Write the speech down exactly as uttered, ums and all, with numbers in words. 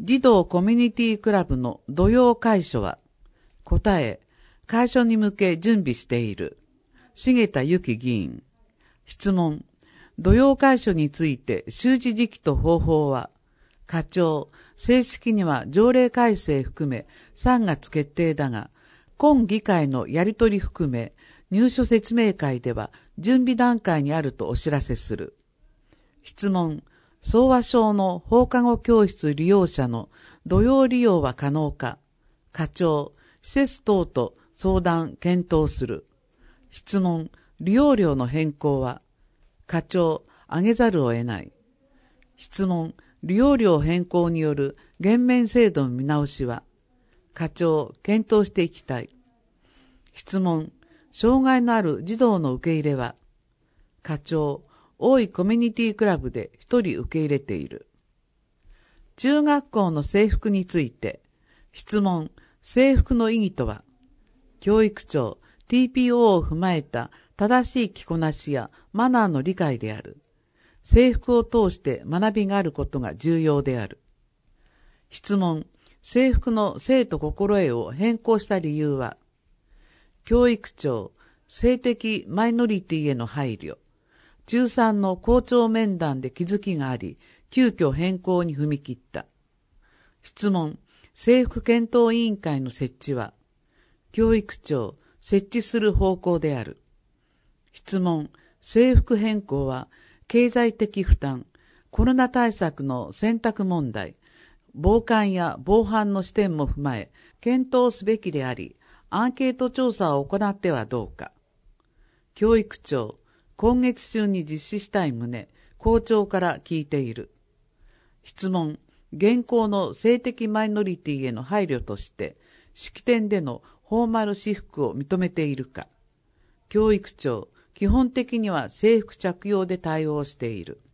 児童コミュニティクラブの土曜会所は、答え、会所に向け準備している。重田由紀議員。質問、土曜会所について周知時期と方法は、課長、正式には条例改正含めさんがつ決定だが、今議会のやり取り含め入所説明会では準備段階にあるとお知らせする。質問、総和小の放課後教室利用者の土曜利用は可能か。課長、施設等と相談検討する。質問、利用料の変更は。課長、上げざるを得ない。質問、利用料変更による減免制度の見直しは。課長、検討していきたい。質問、障害のある児童の受け入れは。課長、大井コミュニティクラブで一人受け入れている。中学校の制服について、質問、制服の意義とは。教育長、ティーピーオー を踏まえた正しい着こなしやマナーの理解である。制服を通して学びがあることが重要である。質問、制服の性と心得を変更した理由は。教育長、性的マイノリティへの配慮。中さんの校長面談で気づきがあり、急遽変更に踏み切った。質問、制服検討委員会の設置は。教育長、設置する方向である。質問、制服変更は、経済的負担、コロナ対策の選択問題、防寒や防犯の視点も踏まえ、検討すべきであり、アンケート調査を行ってはどうか。教育長、今月中に実施したい旨、校長から聞いている。質問、現行の性的マイノリティへの配慮として、式典でのフォーマル私服を認めているか。教育長、基本的には制服着用で対応している。